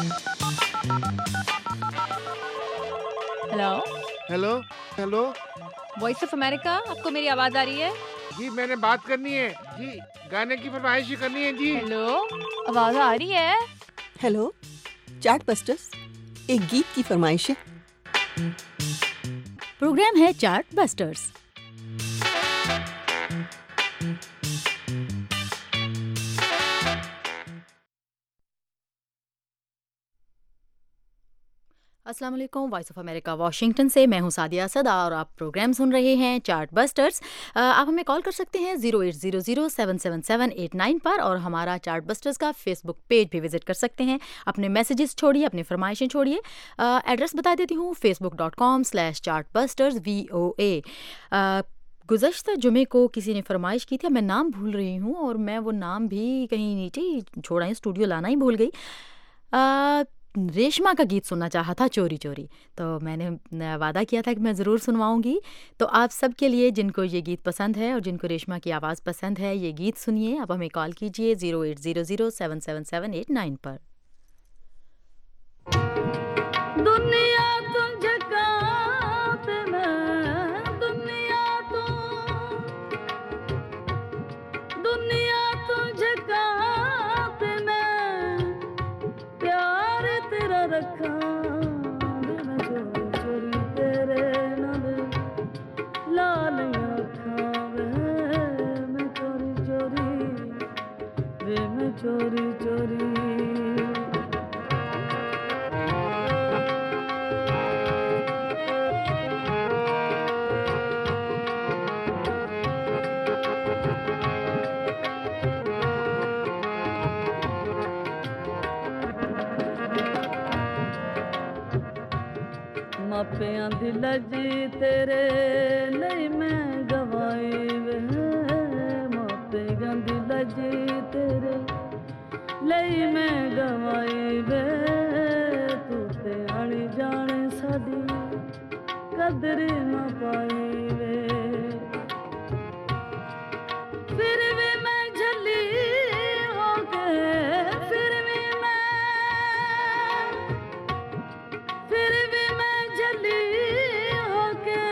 Hello. Hello. Hello. Voice of America, आपको मेरी आवाज आ रही है? जी मैंने बात करनी है जी, गाने की फरमाइश करनी है जी। हेलो, आवाज आ रही है? हेलो, चार्ट बस्टर्स, एक गीत की फरमाइश है। प्रोग्राम है चार्ट बस्टर्स। अस्सलाम वालेकुम, वॉइस ऑफ अमेरिका वाशिंगटन से मैं हूं सादिया असद और आप प्रोग्राम सुन रहे हैं चार्ट बस्टर्स। आप हमें कॉल कर सकते हैं 0800-777-89 पर और हमारा चार्ट बस्टर्स का फेसबुक पेज भी विजिट कर सकते हैं। अपने मैसेजेस छोड़िए, अपनी फरमाइशें छोड़िए। एड्रेस बता देती हूँ, facebook.com/chartbusters VOA। गुज़श्ता जुमे को किसी ने फरमाइश की थी, मैं नाम भूल रही हूँ और मैं वो नाम भी कहीं नीचे ही छोड़ा है, स्टूडियो लाना ही भूल गई। रेशमा का गीत सुनना चाहा था, चोरी चोरी। तो मैंने वादा किया था कि मैं ज़रूर सुनवाऊंगी। तो आप सब के लिए जिनको ये गीत पसंद है और जिनको रेशमा की आवाज़ पसंद है, ये गीत सुनिए। आप हमें कॉल कीजिए 0800-777-89 पर। दुनिया तुझे कांत में, दुनिया तुझे कांत में, प्यार तेरा रखा मैं चोरी चोरी तेरे नाल, लाल अखां वे मैं चोरी चोरी, वे मैं चोरी चोरी। मापियां दी लजी तेरे ਲਈ मैं गवाई वे, मापियां दी लजी तेरे ਲਈ मैं गवाई वे, तू ते आनी जाने साडी कदर ना पाई वे। फिर भी मैं झली हो के, फिर भी मैं झली हो के,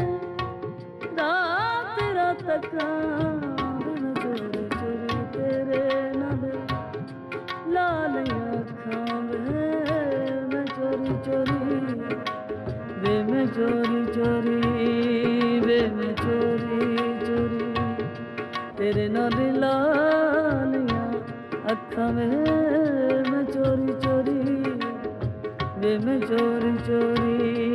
रात रात तक चोरी चोरी तेरे नाल, लाल अखां वे मैं चोरी चोरी, वे मैं चोरी चोरी, वे मैं चोरी चोरी, तेरे नाल लाल अखां वे मैं चोरी चोरी, वे मैं चोरी चोरी।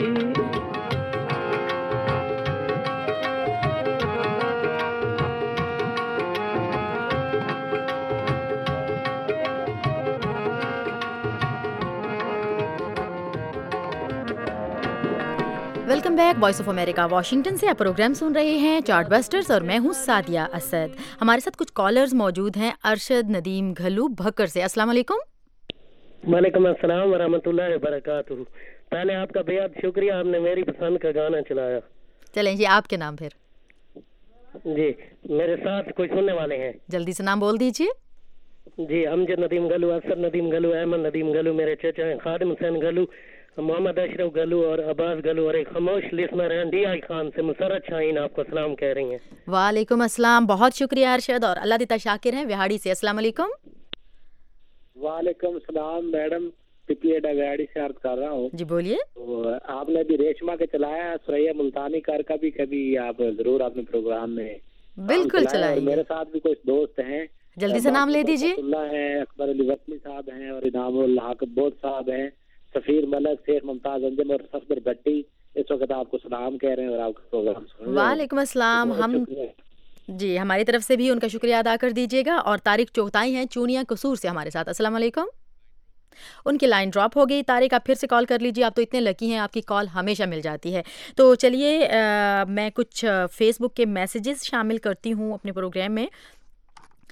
Welcome back, voice of America Washington से आप प्रोग्राम सुन रहे हैं चार्ट बस्टर्स और मैं हूं सादिया असद। हमारे साथ कुछ कॉलर्स मौजूद हैं। अरशद नदीम घल्लू भक्कर से। अस्सलाम वालेकुम। वालेकुम अस्सलाम वरहमतुल्लाहि वबरकातुहू। पहले आपका बेहद शुक्रिया, आपने मेरी पसंद का गाना चलाया। चलें जी, आपके नाम फिर। जी मेरे साथ कुछ सुनने वाले हैं। जल्दी से नाम बोल दीजिए। जी अमजद नदीम घल्लू, असद नदीम घल्लू, अहमद नदीम घल्लू, मेरे चचा हैं खादिम हुसैन घल्लू, मोहम्मद अशरफ घल्लू और अब्बास घल्लू, और एक खामोश लिसनर हैं DI खान से मुसरत शाहीन आपको सलाम कह रही हैं। वालेकुम अस्सलाम, बहुत शुक्रिया अरशद। और अल्लाह दिता शाकिर हैं विहाड़ी से। अस्सलाम वालेकुम। वालेकुम सलाम मैडम, पिपलियाडा विहाड़ी से अर्ज कर रहा हूँ। जी बोलिए। तो आपने भी रेशमा के चलाया, सुरैया मुल्तानी कार का भी कभी आप जरूर अपने प्रोग्राम में बिल्कुल चलाएंगे। मेरे साथ भी कुछ दोस्त हैं, जल्दी से नाम ले दीजिए। है, अकबर अली वतनी साहब हैं और इनामुल हक बोध साहब हैं, सफीर मलक, शेख मुमताज अंजम और सफदर भट्टी इस वक्त आपको सलाम कह रहे हैं और आपका प्रोग्राम सुन रहे हैं। वालेकुम अस्सलाम। हम जी हमारी तरफ से भी उनका शुक्रिया अदा कर दीजिएगा। और तारिक चौथाई हैं चूनिया कसूर से हमारे साथ। अस्सलाम वालेकुम। उनकी लाइन ड्रॉप हो गई। तारिक आप फिर से कॉल कर लीजिए, आप तो इतने लकी हैं, आपकी कॉल हमेशा मिल जाती है। तो चलिए मैं कुछ फेसबुक के मैसेजेस शामिल करती हूँ अपने प्रोग्राम में।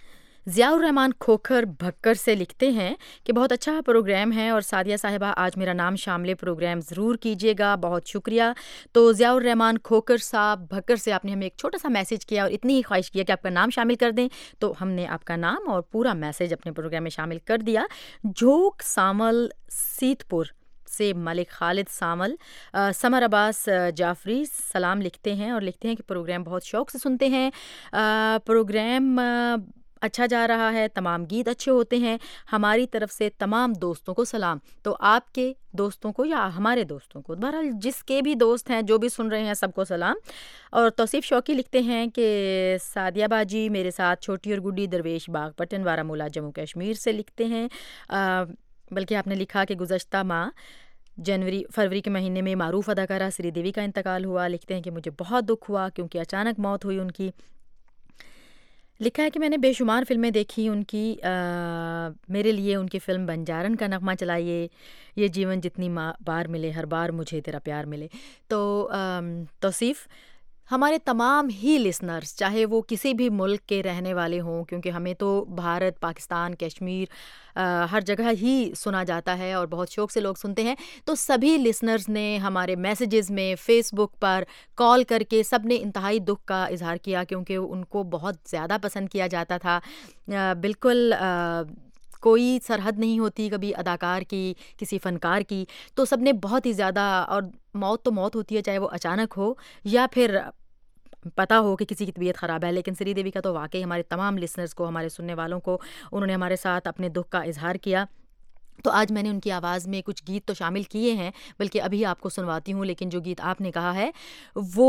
ज़ियाउर रहमान खोखर भक्कर से लिखते हैं कि बहुत अच्छा प्रोग्राम है और सादिया साहिबा आज मेरा नाम शामिल प्रोग्राम ज़रूर कीजिएगा, बहुत शुक्रिया। तो ज़ियाउर रहमान खोखर साहब भक्कर से आपने हमें एक छोटा सा मैसेज किया और इतनी ही ख्वाहिश किया कि आपका नाम शामिल कर दें, तो हमने आपका नाम और पूरा मैसेज अपने प्रोग्राम में शामिल कर दिया। झोंक सामल सीतपुर से मलिक खालिद सामल समर अब्बास जाफरी सलाम लिखते हैं और लिखते हैं कि प्रोग्राम बहुत शौक़ से सुनते हैं, प्रोग्राम अच्छा जा रहा है, तमाम गीत अच्छे होते हैं, हमारी तरफ से तमाम दोस्तों को सलाम। तो आपके दोस्तों को या हमारे दोस्तों को, बहरहाल जिसके भी दोस्त हैं जो भी सुन रहे हैं सबको सलाम। और तौसीफ शौकी लिखते हैं कि सादिया बाजी मेरे साथ छोटी और गुड्डी दरवेश बाग पटन बारामूला जम्मू कश्मीर से लिखते हैं। बल्कि आपने लिखा कि गुज़श्ता माह फरवरी के महीने में मारूफ अदाकारा श्रीदेवी का इंतकाल हुआ। लिखते हैं कि मुझे बहुत दुख हुआ क्योंकि अचानक मौत हुई उनकी। लिखा है कि मैंने बेशुमार फ़िल्में देखी उनकी, मेरे लिए उनकी फ़िल्म बंजारन का नगमा चलाइए, ये जीवन जितनी बार मिले हर बार मुझे तेरा प्यार मिले। तो तौसीफ़ हमारे तमाम ही लिसनर्स चाहे वो किसी भी मुल्क के रहने वाले हों, क्योंकि हमें तो भारत पाकिस्तान कश्मीर हर जगह ही सुना जाता है और बहुत शौक़ से लोग सुनते हैं, तो सभी लिसनर्स ने हमारे मैसेजेस में फ़ेसबुक पर कॉल करके सब ने इंतहाई दुख का इजहार किया क्योंकि उनको बहुत ज़्यादा पसंद किया जाता था। बिल्कुल कोई सरहद नहीं होती कभी अदाकार की किसी फ़नकार की, तो सब ने बहुत ही ज़्यादा, और मौत तो मौत होती है चाहे वो अचानक हो या फिर पता हो कि किसी की तबीयत ख़राब है, लेकिन श्रीदेवी का तो वाकई हमारे तमाम लिसनर्स को, हमारे सुनने वालों को, उन्होंने हमारे साथ अपने दुख का इजहार किया। तो आज मैंने उनकी आवाज़ में कुछ गीत तो शामिल किए हैं, बल्कि अभी आपको सुनवाती हूँ, लेकिन जो गीत आपने कहा है वो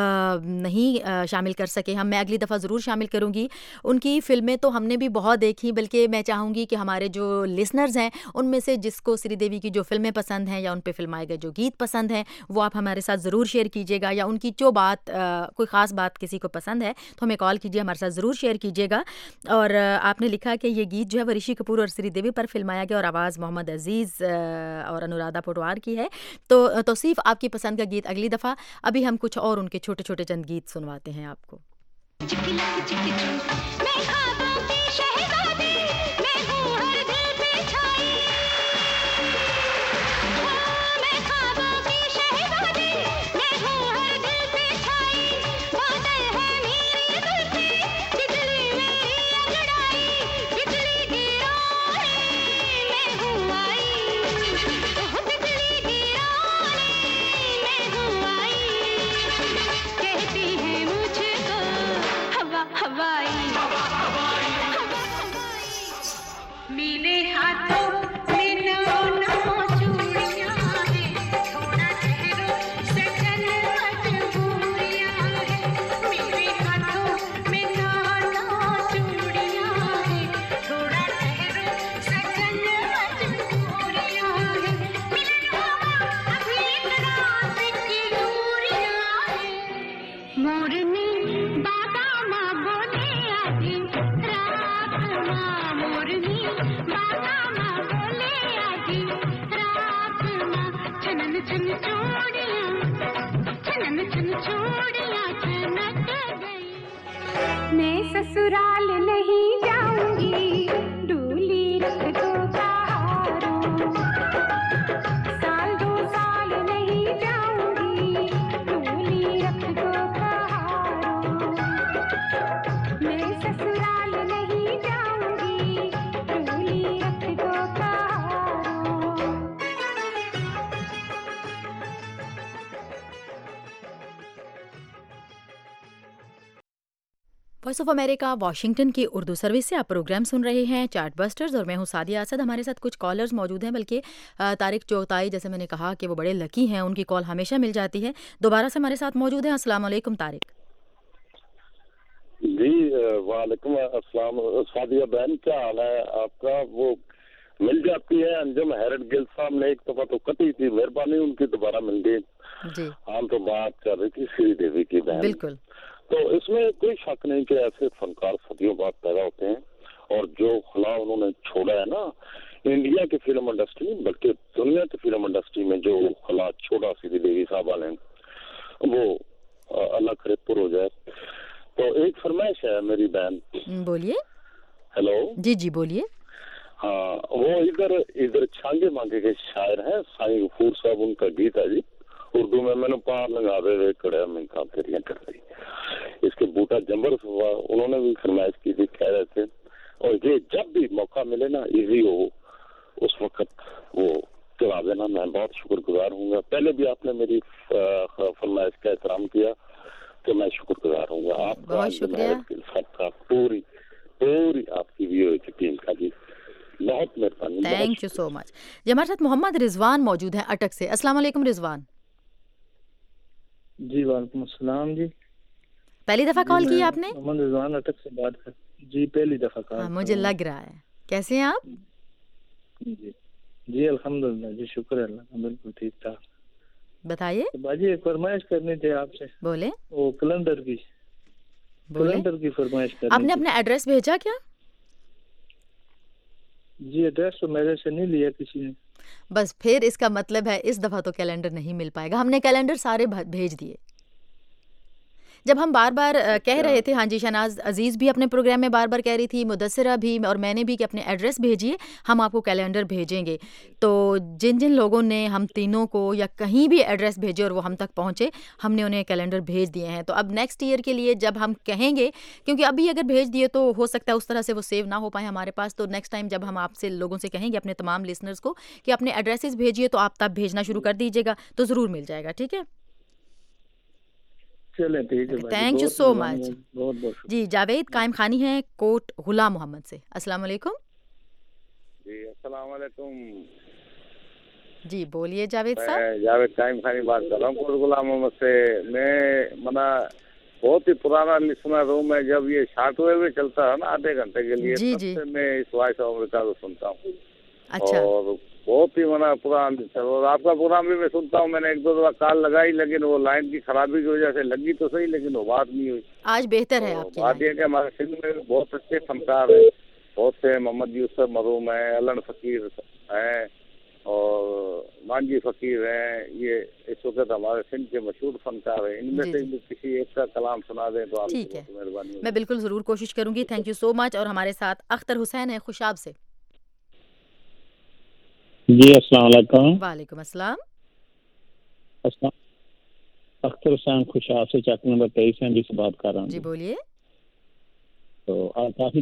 नहीं शामिल कर सके हम। मैं अगली दफ़ा ज़रूर शामिल करूँगी। उनकी फ़िल्में तो हमने भी बहुत देखी, बल्कि मैं चाहूँगी कि हमारे जो लिसनर्स हैं उनमें से जिसको श्रीदेवी की जो फ़िल्में पसंद हैं या उन पर फिल्माए गए जो गीत पसंद हैं वो आप हमारे साथ ज़रूर शेयर कीजिएगा, या उनकी जो बात कोई ख़ास बात किसी को पसंद है तो हमें कॉल कीजिए, हमारे साथ ज़रूर शेयर कीजिएगा। और आपने लिखा कि ये गीत जो है वो ऋषि कपूर और श्रीदेवी पर फिल्माया गया और आवाज़ मोहम्मद अजीज़ और अनुराधा पटवार की है। तो तौसीफ आपकी पसंद का गीत अगली दफ़ा, अभी हम कुछ और उनके छोटे छोटे चंद गीत सुनवाते हैं आपको। मैं ससुराल नहीं जाऊंगी, डोली रख दो कहारों, साल दो साल नहीं जाऊंगी, डोली रख दो कहारों। मैं ससुराल नहीं जाऊंगी, डोली रख दो कहारों। वॉइस ऑफ अमेरिका वाशिंगटन की उर्दू सर्विस से आप प्रोग्राम सुन रहे हैं चार्ट बस्टर्स और मैं हूं सादिया असद। हमारे साथ कुछ कॉलर्स मौजूद हैं, बल्कि तारिक चौताई, जैसे मैंने कहा कि वो बड़े लकी हैं, उनकी कॉल हमेशा मिल जाती है। दोबारा से हमारे साथ मौजूद हैं। अस्सलाम वालेकुम तारिक। जी वालेकुम अस्सलाम सादिया बहन, क्या हाल है आपका? वो मिल जाती है अंजुम हैरत गिल साहब ने एक दफा तो कटी थी, मेहरबानी उनकी दोबारा मिल गई जी। हम तो बात कर रही थी श्रीदेवी की बहन। बिल्कुल, तो इसमें कोई शक नहीं कि ऐसे फनकार सदियों बाद पैदा होते हैं, और जो खला उन्होंने छोड़ा है ना इंडिया की फिल्म इंडस्ट्री बल्कि दुनिया की फिल्म इंडस्ट्री में, जो खला छोड़ा श्रीदेवी साहबा ने, वो अल्लाह करे पुर हो जाए। तो एक फरमाइश है मेरी बहन। बोलिए। हेलो जी जी बोलिए। हाँ, वो इधर छांगे मांगे के शायर हैं, साईं गफूर साहब, उनका गीत है जी, उर्दू में। मैंने पार लगावे वे कड़िया में काम तेरियां कर रही, इसके बूटा जंबर हुआ, उन्होंने भी फरमाइश की थी, कह रहे थे। और ये जब भी मौका मिले ना, इजी हो, उस वक्त वो चला देना, मैं बहुत शुक्रगुजार हूँ। पहले भी आपने मेरी फरमाइश का एहतराम किया, तो मैं शुक्रगुजार हूँ आपका, बहुत शुक्रिया। सबका, पूरी पूरी आपकी वीडियो की टीम का जी, बहुत मेहरबानी। थैंक यू सो मच जी। हमारे साथ मोहम्मद रिजवान मौजूद हैं अटक से। अस्सलाम वालेकुम रिजवान। जी वालेकुम अस्सलाम जी। पहली दफा कॉल की आपने? मोहम्मद रिजवान अटक से बात कर। जी पहली दफा कॉल। हाँ, मुझे लग रहा है। कैसे हैं आप? जी जी अल्हम्दुलिल्लाह जी, शुक्र है अल्लाह का, बिल्कुल ठीक ठाक। बताइए। तो बाजी एक फरमाइश करनी थी आपसे। बोले। वो कैलेंडर की, बोले। कैलेंडर की फरमाइश करनी आपने थी। अपना एड्रेस भेजा क्या? जी एड्रेस तो मेरे से नहीं लिया किसी ने। बस फिर इसका मतलब है इस दफा तो कैलेंडर नहीं मिल पाएगा। हमने कैलेंडर सारे भेज दिए। जब हम बार बार कह रहे थे, हाँ जी, शहनाज अजीज़ भी अपने प्रोग्राम में बार बार कह रही थी, मुदस्सिरा भी और मैंने भी, कि अपने एड्रेस भेजिए, हम आपको कैलेंडर भेजेंगे। तो जिन जिन लोगों ने हम तीनों को या कहीं भी एड्रेस भेजे और वो हम तक पहुँचे, हमने उन्हें कैलेंडर भेज दिए हैं। तो अब नेक्स्ट ईयर के लिए जब हम कहेंगे, क्योंकि अभी अगर भेज दिए तो हो सकता है उस तरह से वो सेव ना हो पाए हमारे पास, तो नेक्स्ट टाइम जब हम आपसे लोगों से कहेंगे, अपने तमाम लिसनर्स को, कि अपने एड्रेसेस भेजिए, तो आप तब भेजना शुरू कर दीजिएगा, तो ज़रूर मिल जाएगा। ठीक है, चलें ठीक है। Thank you so much. बहुत बहुत जी जावेद कायम खानी है कोट गुलाम मोहम्मद से। अस्सलाम वालेकुम। जी अस्सलाम वालेकुम जी बोलिए जावेद साहब। मैं जावेद कायम खानी बात कर रहा हूँ कोट गुलाम मोहम्मद से। मैं मना बहुत ही पुराना लिसनर हूँ। मैं जब ये शॉर्ट वेव में चलता है ना आधे घंटे के लिए, जी, तब जी। से मैं इस वॉइस ऑफ अमेरिका को सुनता हूँ। अच्छा। और बहुत ही मना पुराना लिसनर, और आपका प्रोग्राम भी मैं सुनता हूँ। मैंने एक दो दफा कॉल लगाई, लेकिन वो लाइन की खराबी की वजह से लगी तो सही, लेकिन वो बात नहीं हुई। आज बेहतर है तो आपकी बात लाइन। यह कि हमारे सिंध में भी बहुत अच्छे फनकार हैं, बहुत से मोहम्मद यूसुफ मरूम हैं, अलन फकीर हैं और मांझी फकीर हैं। ये इस वक्त हमारे सिंध के मशहूर फनकार हैं। इनमें जी, से जी। किसी एक का कलाम सुना दें तो आपकी ठीक है, बहुत मेहरबानी होगी। मैं बिल्कुल ज़रूर कोशिश करूंगी। Thank you so much. और हमारे साथ अख्तर हुसैन है खुशाब से। जी अस्सलाम वालेकुम। वालेकुम अस्सलाम। अख्तर हुसैन खुशाब से चक नंबर 23 हैं जी से बात कर रहा हूँ। जी बोलिए। तो आप काफी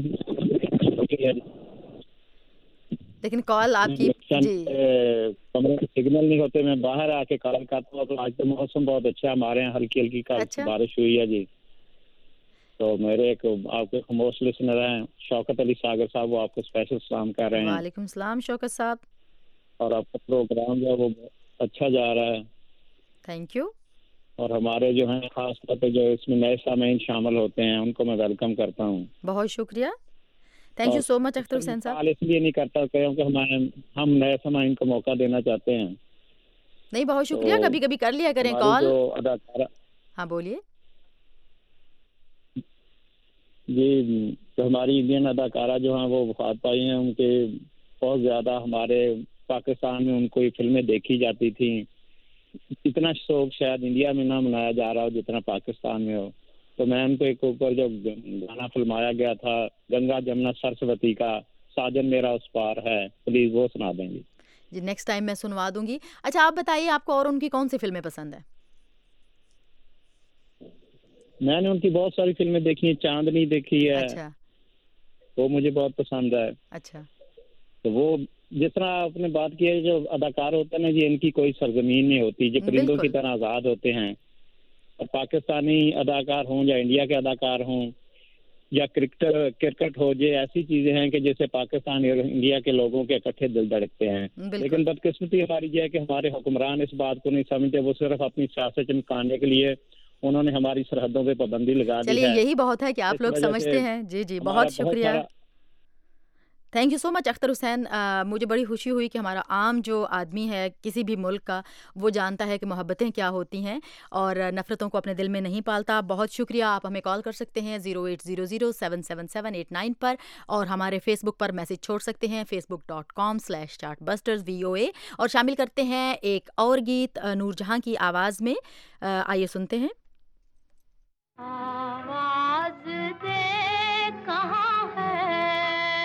लेकिन कॉल आपकी जी कमरे में सिग्नल नहीं होते, मैं बाहर आके कॉल करता हूँ। तो आज तो मौसम बहुत अच्छा है हमारे यहाँ, हल्की हल्की कल अच्छा। बारिश हुई है जी। तो मेरे एक आपके खामोश लिसनर हैं शौकत अली सागर साहब, वो आपको स्पेशल सलाम कर रहे हैं। वालेकुम सलाम शौकत साहब। और आपका प्रोग्राम जो है वो अच्छा जा रहा है। Thank you. और हमारे जो हैं खास तौर पे जो इसमें नए सामीन शामिल होते हैं, उनको मैं वेलकम करता हूँ। बहुत शुक्रिया। Thank you so much Akhtar Hussain साहब। सवाल इसलिए नहीं करता क्योंकि हम नए सामीन को मौका देना चाहते हैं। नहीं, बहुत शुक्रिया। तो कभी कभी कर लिया करें हमारी कॉल। जो अदाकारा, हाँ बोलिए। जी जो हमारी इंडियन अदाकारा जो हैं वो वफात पाई हैं, उनके बहुत ज़्यादा हमारे पाकिस्तान में उनको ये फिल्में देखी जाती थी। इतना शौक शायद इंडिया में ना मनाया जा रहा हो जितना पाकिस्तान में हो। तो मैं उनको एक ऊपर जो गाना फिल्माया गया था गंगा जमुना सरस्वती का, साजन मेरा उस पार है, प्लीज वो सुना देंगे। जी नेक्स्ट टाइम मैं सुनवा दूंगी। अच्छा आप बताइए, आपको और उनकी कौन सी फिल्में पसंद है? मैंने उनकी बहुत सारी फिल्में देखी है, चांदनी देखी है। अच्छा। वो मुझे बहुत पसंद है। अच्छा। तो वो जिस तरह आपने बात की है, जो अदाकार होते हैं ना जी, इनकी कोई सरजमीन नहीं होती, जो परिंदों की तरह आज़ाद होते हैं। और पाकिस्तानी अदाकार हों या इंडिया के अदाकार हों या क्रिकेट हो, ये ऐसी चीजें हैं कि जैसे पाकिस्तान और इंडिया के लोगों के इकट्ठे दिल धड़कते हैं। लेकिन बदकिस्मती हमारी ये है कि हमारे हुक्मरान इस बात को नहीं समझते। वो सिर्फ अपनी सियासत चमकाने के लिए उन्होंने हमारी सरहदों पे पाबंदी लगा दी है। चलिए यही बहुत है कि आप लोग समझते हैं। जी जी बहुत शुक्रिया। Thank you so much Akhtar Hussain. मुझे बड़ी खुशी हुई कि हमारा आम जो आदमी है किसी भी मुल्क का, वो जानता है कि मोहब्बतें क्या होती हैं और नफ़रतों को अपने दिल में नहीं पालता। बहुत शुक्रिया। आप हमें कॉल कर सकते हैं 0800-777-889 पर, और हमारे फेसबुक पर मैसेज छोड़ सकते हैं facebook.com/chartbusters VOA। और शामिल करते हैं एक और गीत नूरजहां की आवाज़ में। आइए सुनते हैं। आवाज़ दे कहाँ है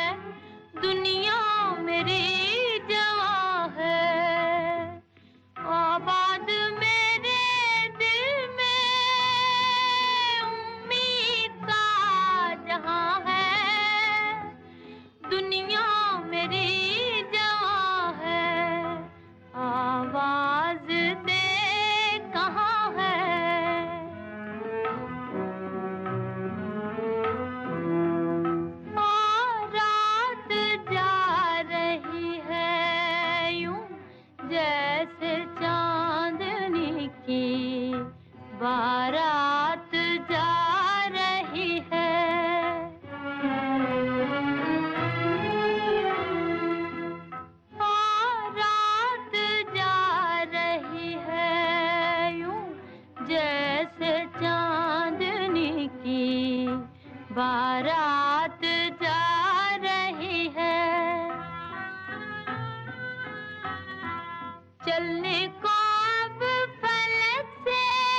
चलने को अब फलक से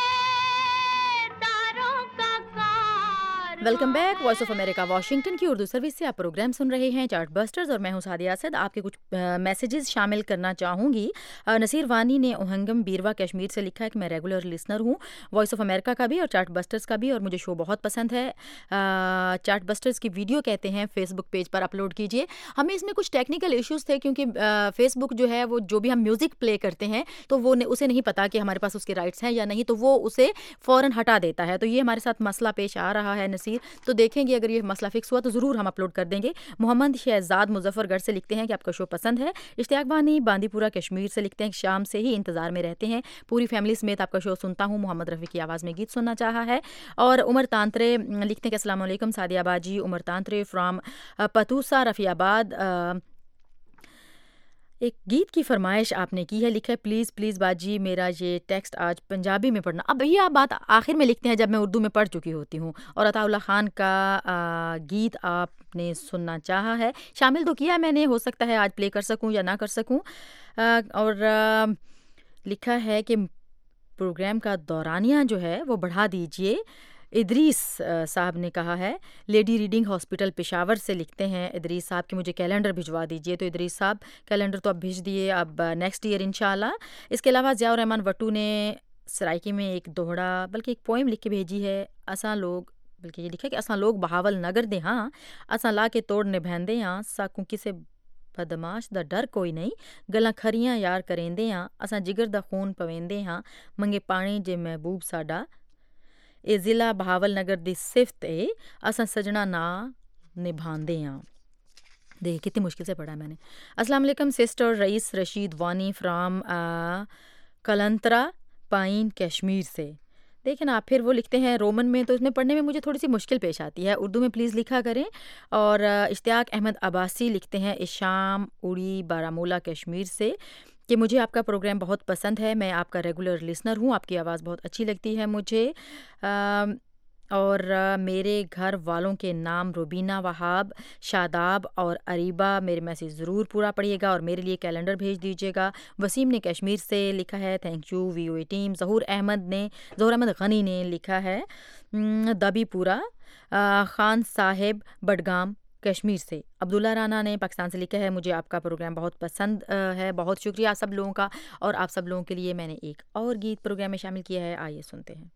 तारों का कार। Welcome back, voice of America Washington की उर्दू सर्विस से आप प्रोग्राम सुन रहे हैं चार्ट बस्टर्स और मैं हूं सादिया असद। आपके कुछ मैसेजेस शामिल करना चाहूँगी। नसीर वानी ने ओहंगम बीरवा कश्मीर से लिखा है कि मैं रेगुलर लिसनर हूँ वॉइस ऑफ अमेरिका का भी और चार्ट बस्टर्स का भी, और मुझे शो बहुत पसंद है। चार्ट बस्टर्स की वीडियो कहते हैं फेसबुक पेज पर अपलोड कीजिए। हमें इसमें कुछ टेक्निकल इश्यूज़ थे क्योंकि फेसबुक जो है वो जो भी हम म्यूज़िक प्ले करते हैं तो वो उसे नहीं पता कि हमारे पास उसके राइट्स हैं या नहीं, तो वो उसे फ़ौरन हटा देता है। तो ये हमारे साथ मसला पेश आ रहा है नसीर, तो देखेंगे अगर ये मसला फिक्स हुआ तो ज़रूर हम अपलोड कर देंगे। मोहम्मद शहजाद मुजफ्फरगढ़ से लिखते हैं कि आपका शो पसंद है। इश्तियाक वानी बांदीपुरा कश्मीर से लिखते हैं कि शाम से ही इंतज़ार में रहते हैं, पूरी फैमिली समेत आपका शो सुनता हूँ। मोहम्मद रफ़ी की आवाज़ में गीत सुनना चाहा है। और उमर तांत्रे लिखते हैं कि अस्सलाम वालेकुम सादिया बाजी, उमर तांत्रे फ्राम पतूसा रफ़ियाबाद। एक गीत की फरमाइश आपने की है, लिखा है प्लीज़ प्लीज़ बाजी मेरा ये टेक्स्ट आज पंजाबी में पढ़ना। अब ये आप बात आखिर में लिखते हैं जब मैं उर्दू में पढ़ चुकी होती हूँ। और अताउल्ला ख़ान का गीत आपने सुनना चाहा है, शामिल तो किया मैंने, हो सकता है आज प्ले कर सकूँ या ना कर सकूँ। और लिखा है कि प्रोग्राम का दौरानिया जो है वो बढ़ा दीजिए। इदरीस साहब ने कहा है, लेडी रीडिंग हॉस्पिटल पेशावर से लिखते हैं इदरीस साहब कि मुझे कैलेंडर भिजवा दीजिए। तो इदरीस साहब कैलेंडर तो अब भेज दिए, अब नेक्स्ट ईयर इंशाल्लाह। इसके अलावा ज़ियाउर रहमान वट्टू ने सराइकी में एक दोहरा बल्कि एक पोइम लिख के भेजी है। असां लोग, बल्कि ये लिखा है कि असां लोग बहावल नगर दे हाँ, असां ला के तोड़ निभैंदे हाँ, साकू किसे बदमाश दा डर कोई नहीं, गल्लां खरियां यार करेंदे हाँ, असां जिगर दा खून पवेंदे हाँ, मंगे पानी जे महबूब साडा ए ज़िला बहावल नगर दी सिफ्त ए, असां सजना ना निभांदे हाँ। देख कितनी मुश्किल से पढ़ा मैंने। अस्सलाम वालेकुम सिस्टर रईस रशीद वानी फ्राम कलंतरा पाइन कश्मीर से। देखें ना आप, फिर वो लिखते हैं रोमन में, तो इसमें पढ़ने में मुझे थोड़ी सी मुश्किल पेश आती है। उर्दू में प्लीज़ लिखा करें। और इश्तियाक अहमद अब्बासी लिखते हैं इशाम उड़ी बारामूला कश्मीर से कि मुझे आपका प्रोग्राम बहुत पसंद है, मैं आपका रेगुलर लिसनर हूँ, आपकी आवाज़ बहुत अच्छी लगती है मुझे। और मेरे घर वालों के नाम रुबीना वहाब, शादाब और अरीबा, मेरे मैसेज ज़रूर पूरा पढ़िएगा और मेरे लिए कैलेंडर भेज दीजिएगा। वसीम ने कश्मीर से लिखा है thank you VOA team. Zahoor Ahmad Gani ने लिखा है दबीपुरा ख़ान साहिब बडगाम कश्मीर से। अब्दुल्ला राना ने पाकिस्तान से लिखा है मुझे आपका प्रोग्राम बहुत पसंद है, बहुत शुक्रिया आप सब लोगों का। और आप सब लोगों के लिए मैंने एक और गीत प्रोग्राम में शामिल किया है, आइए सुनते हैं।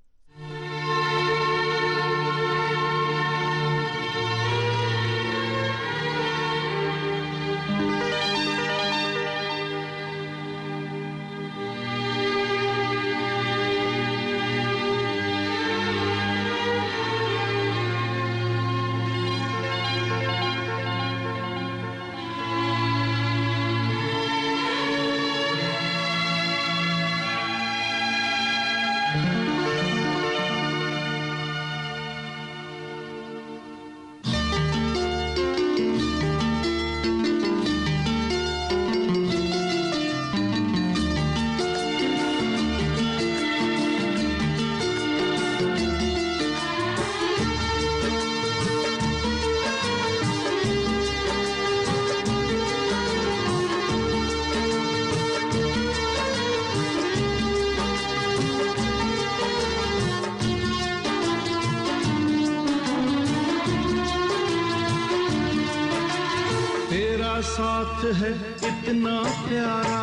साथ है इतना प्यारा,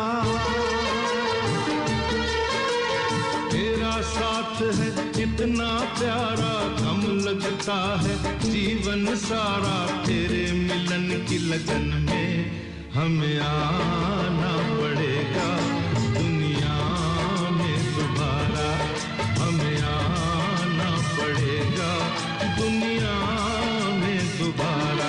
तेरा साथ है इतना प्यारा, कम लगता है जीवन सारा, तेरे मिलन की लगन में हमें आना पड़ेगा दुनिया में दोबारा, हमें आना पड़ेगा दुनिया में दोबारा।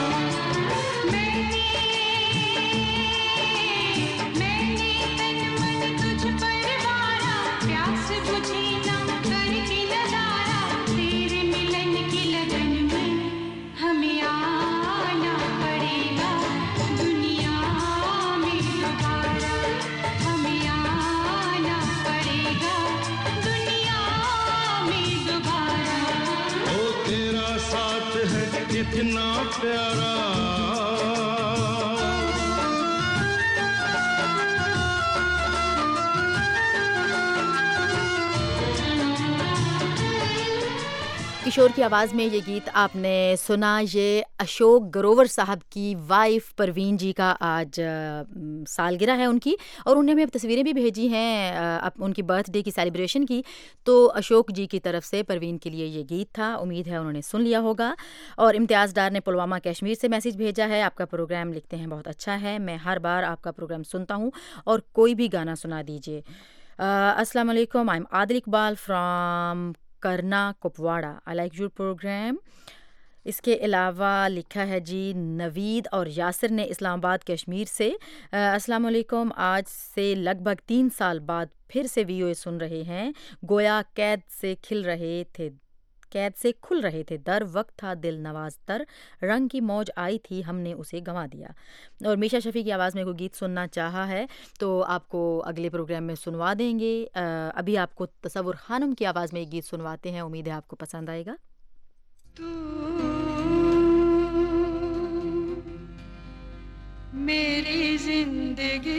इतना प्यारा किशोर की आवाज़ में ये गीत आपने सुना। ये अशोक ग्रोवर साहब की वाइफ परवीन जी का आज सालगिरह है उनकी, और उन्होंने हमें तस्वीरें भी भेजी हैं उनकी बर्थडे की सेलिब्रेशन की। तो अशोक जी की तरफ से परवीन के लिए ये गीत था, उम्मीद है उन्होंने सुन लिया होगा। और इम्तियाज़ डार ने पुलवामा कश्मीर से मैसेज भेजा है, आपका प्रोग्राम लिखते हैं बहुत अच्छा है, मैं हर बार आपका प्रोग्राम सुनता हूँ और कोई भी गाना सुना दीजिए। अस्सलाम वालेकुम, I am Adil Iqbal from Karnah Kupwara, I like your programme. इसके अलावा लिखा है जी नवीद और यासिर ने इस्लामाबाद कश्मीर से। अस्सलाम वालेकुम, आज से लगभग 3 साल बाद फिर से वीओए सुन रहे हैं। गोया कैद से खुल रहे थे दर, वक्त था दिल नवाज तर, रंग की मौज आई थी हमने उसे गंवा दिया। और मीशा शफी की आवाज़ में कोई गीत सुनना चाहा है तो आपको अगले प्रोग्राम में सुनवा देंगे। अभी आपको तसव्वुर खानम की आवाज़ में एक गीत सुनवाते हैं, उम्मीद है आपको पसंद आएगा। मेरी जिंदगी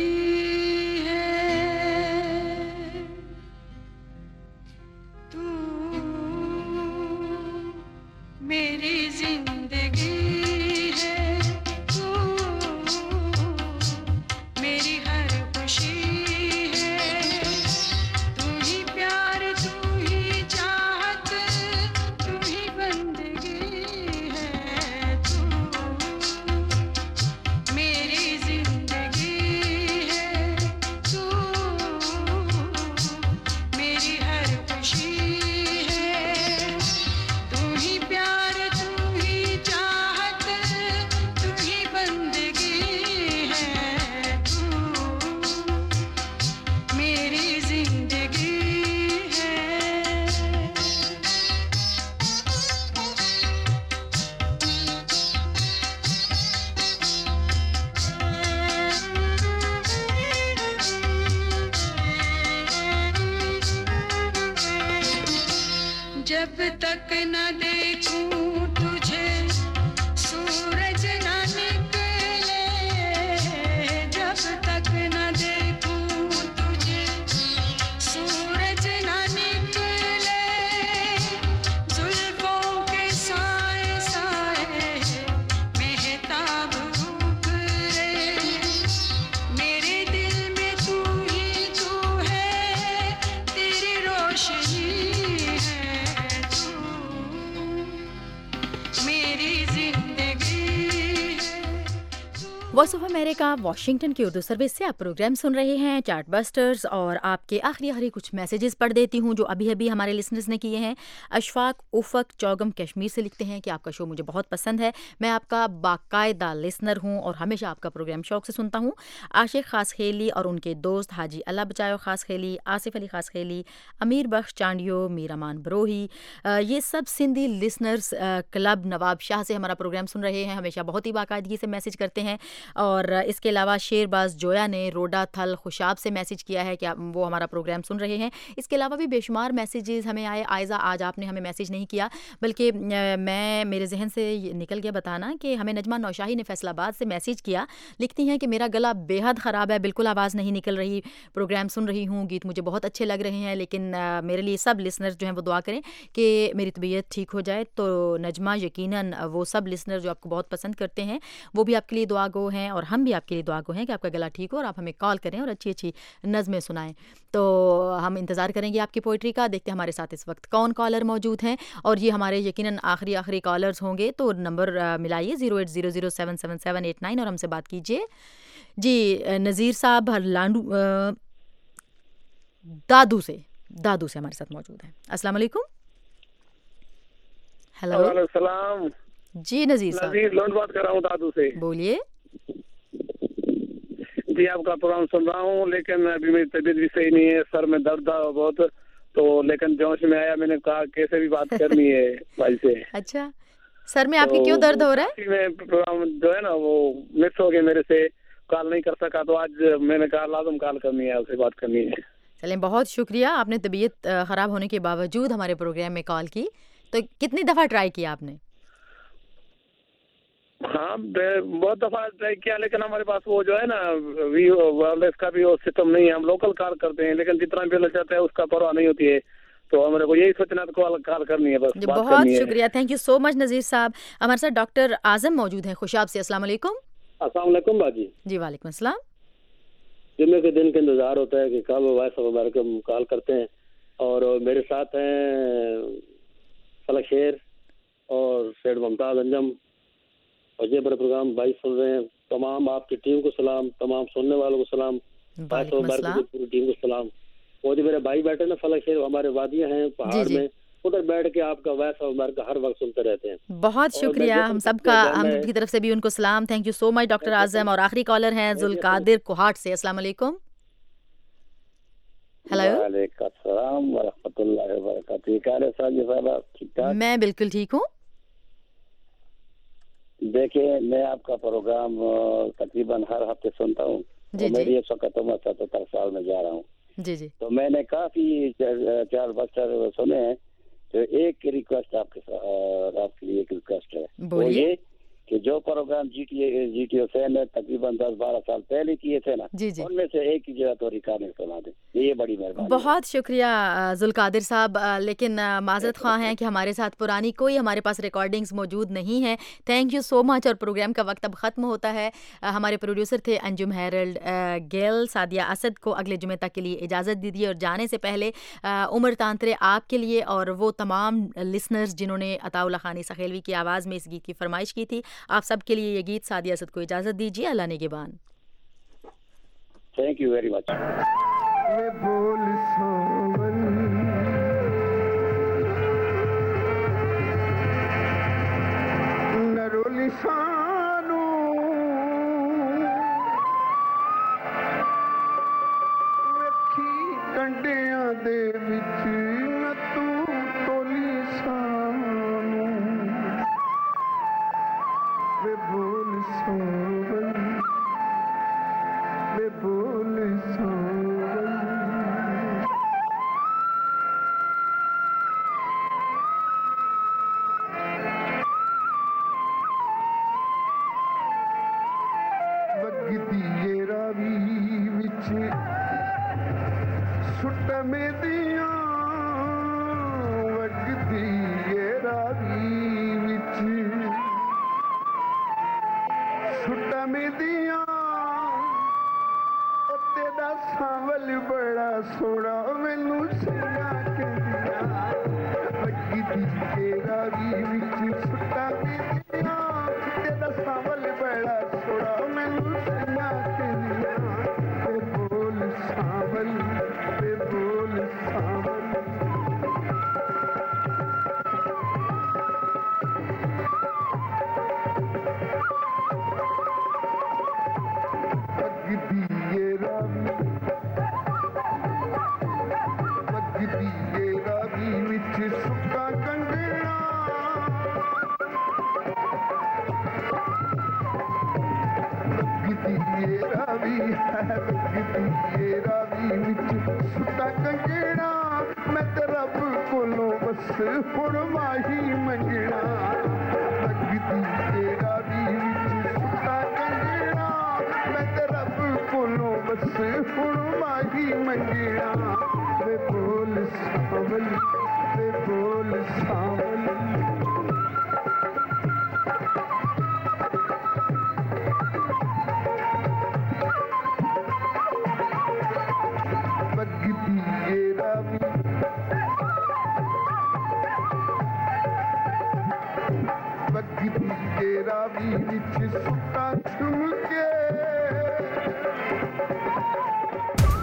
मेरी जिंदगी है, तू मेरी हर खुशी है, तू ही प्यार, तू ही चाहत, तू ही बंदगी है, तू मेरी जिंदगी है, तू मेरी हर खुशी है, तू ही प्यार, जब तक न देखूं तुझे सूरज न निकले, जब तक न देखूं तुझे सूरज न निकले, जुल्फों के साए साए मेहताब उभरे, मेरे दिल में तू ही तू है, तेरी रोशनी वॉइस ऑफ अमेरिका वाशिंगटन की उर्दू सर्विस से आप प्रोग्राम सुन रहे हैं चार्ट बस्टर्स। और आपके आखिरी कुछ मैसेजेस पढ़ देती हूँ जो अभी अभी हमारे लिसनर्स ने किए हैं। अशफाक उफक चौगम कश्मीर से लिखते हैं कि आपका शो मुझे बहुत पसंद है, मैं आपका बाकायदा लिसनर हूँ और हमेशा आपका प्रोग्राम शौक से सुनता हूँ। आशिक खास खेली और उनके दोस्त हाजी अल्लाह बचाओ खास खेली, आसिफ अली खास खेली, अमीर बख्श चांडियो, मीरामान बरोही, ये सब सिंधी लिसनर्स क्लब नवाब शाह से हमारा प्रोग्राम सुन रहे हैं, हमेशा बहुत ही बाकायदगी से मैसेज करते हैं। और इसके अलावा शेरबाज जोया ने रोडा थल खुशाब से मैसेज किया है कि वो हमारा प्रोग्राम सुन रहे हैं। इसके अलावा भी बेशुमार मैसेजेस हमें आए। आयज़ा, आज आपने हमें मैसेज नहीं किया, बल्कि मेरे जहन से निकल गया बताना कि हमें नजमा नौशाही ने फैसलाबाद से मैसेज किया। लिखती हैं कि मेरा गला बेहद ख़राब है, बिल्कुल आवाज़ नहीं निकल रही, प्रोग्राम सुन रही हूँ, गीत मुझे बहुत अच्छे लग रहे हैं, लेकिन मेरे लिए सब लिसनर्स जो हैं वो दुआ करें कि मेरी तबीयत ठीक हो जाए। तो नजमा, यकीनन वो सब लिसनर जो आपको बहुत पसंद करते हैं वो भी आपके लिए दुआ गो हैं और हम भी आपके लिए दुआ गो हैं कि आपका गला ठीक हो और आप हमें कॉल करें और अच्छी अच्छी नज़में सुनाएं। तो हम इंतज़ार करेंगे आपकी पोइट्री का। देखते हैं हमारे साथ इस वक्त कौन कॉलर मौजूद हैं और ये हमारे यकीनन आखिरी कॉलर्स होंगे। तो नंबर मिलाइए 080077789 और हमसे बात कीजिए। जी नज़ीर साहब लांडू दादू से हमारे साथ मौजूद हैं। अस्सलाम वालेकुम। हेलो, वालेकुम सलाम जी नज़ीर साहब, लोन बात कर रहा हूँ दादू से। बोलिए जी, आपका प्रोग्राम सुन रहा हूँ, लेकिन अभी मेरी तबीयत भी सही नहीं है, सर में दर्द था बहुत, तो लेकिन जोश में आया, मैंने कहा कैसे भी बात करनी है भाई से। अच्छा, सर में आपके क्यों दर्द हो रहा है? मैं प्रोग्राम जो है ना वो मिस हो गया, मेरे से कॉल नहीं कर सका, तो आज मैंने कहा लाजम कॉल करनी है, आपसे बात करनी है। चलें, बहुत शुक्रिया, आपने तबीयत ख़राब होने के बावजूद हमारे प्रोग्राम में कॉल की। तो कितनी दफ़ा ट्राई किया आपने? हाँ, बहुत दफा ट्राई किया, लेकिन हमारे पास वो जो है ना वायरलेस का भी वो सिस्टम नहीं है, हम लोकल कॉल करते हैं, लेकिन जितना बिल चाहते हैं उसका परवाह नहीं होती है। तो मेरे को यही सोचना तो कॉल करनी है, बस जी, बात बहुत करनी है। शुक्रिया, thank you so much Nazir साहब। हमारे साथ डॉक्टर आजम मौजूद हैं खुशाब से। अस्सलाम वालेकुम। अस्सलाम वालेकुम बाजी जी वालेकुम अस्सलाम। जुम्मे के दिन का इंतजार होता है कि कब वॉइस ऑफ अमेरिका कॉल करते हैं, और मेरे साथ हैं फलक शेर और सैयद मुमताज अंजम, और ये बड़े प्रोग्राम भाई सुन रहे हैं। तमाम आपकी टीम को सलाम, तमाम सुनने वालों को सलाम, वॉइस ऑफ अमेरिका की पूरी टीम को सलाम। वो जो मेरे भाई बैठे ना फलक शेर, हमारे वादियां हैं पहाड़ में, उधर बैठ के आपका वॉइस ऑफ अमेरिका हर वक्त सुनते रहते हैं। बहुत शुक्रिया, हम सबका, हम की तरफ से भी उनको सलाम, thank you so much doctor Azam. और आखिरी कॉलर हैं जुल्कादिर कोहाट से। अस्सलाम वालेकुम। हेलो वालेकुम अस्सलाम व रहमतुल्लाहि व बरकातहू। क्या हाल है साहब? ठीक ठाक? मैं बिल्कुल ठीक हूँ। देखिए, मैं आपका प्रोग्राम तकरीबन हर हफ्ते सुनता हूँ। मेरी इस वक्त उम्र 77 साल में जा रहा हूँ। जी जी। तो मैंने काफी चार बस्टर सुने हैं। तो एक रिक्वेस्ट आपके लिए एक रिक्वेस्ट है, वो ये कि जो प्रोग्राम जीटीओ से ने तकरीबन 10-12 साल पहले किए थे ना, उनमें से एक ही जगह तो रिकॉर्डिंग सुना दें, ये बड़ी मेहरबानी। बहुत शुक्रिया जुल्कादिर साहब, लेकिन माजरत ख्वाह हैं कि हमारे साथ पुरानी कोई हमारे पास रिकॉर्डिंग्स मौजूद नहीं है। Thank you so much. और प्रोग्राम का वक्त अब ख़त्म होता है। हमारे प्रोड्यूसर थे अंजुम हेरल्ड गेल। सादिया असद को अगले जुमे तक के लिए इजाज़त दीजिए। और जाने से पहले उमर तांतरे आपके लिए और वो तमाम लिसनर्स जिन्होंने अताउल्ला खानी सखेलवी की आवाज़ में इस गीत की फरमाइश की थी, आप सब के लिए ये गीत सादिया असद को इजाजत दीजिए। अल्लाह निगहबान। Thank you very much. ਕੰਡਿਆਂ ਦੇ ਵਿੱਚ ਨਾ ਤੂੰ ਤੋਲੀ ਸਾਨੂੰ ਵੇ ਬੋਲ ਸੋਵਲ ਵੇ ਬੋਲ ਸੋਵਲ ਵਗਦੀ ਏ ਰਾਵੀ ਵਿੱਚ ਸੁੱਟ ਮੇਦੀਆਂ ਵਗਦੀ ਏ ਰਾਵੀ ਵਿੱਚ ਸੁੱਟ ਮੇਦੀਆਂ ਉਹ ਤੇਰਾ ਸਾਵਲ ਬੜਾ ਸੋਹਣਾ ਮੈਨੂੰ ਸਿਆ ਕਹਿੰਦੀਆਂ ਵਗਦੀ ਏ ਰਾਵੀ ਵਿੱਚ ਸੁੱਟ ਮੇਦੀਆਂ ਤੇਰਾ ਸਾਵਲ ਬੜਾ ਸੋਹਣਾ ਮੈਨੂੰ ਸਿਆ ਕਹਿੰਦੀਆਂ ਤੇ ਬੋਲ ਸਾਵਲ मैं तो रब कोलों बस हुण माही मंगना लगदी तेरा भी सुता कंगना मैं तो रब कोलों बस हुण माही मंगना वे बोल सावल वे बोल सावल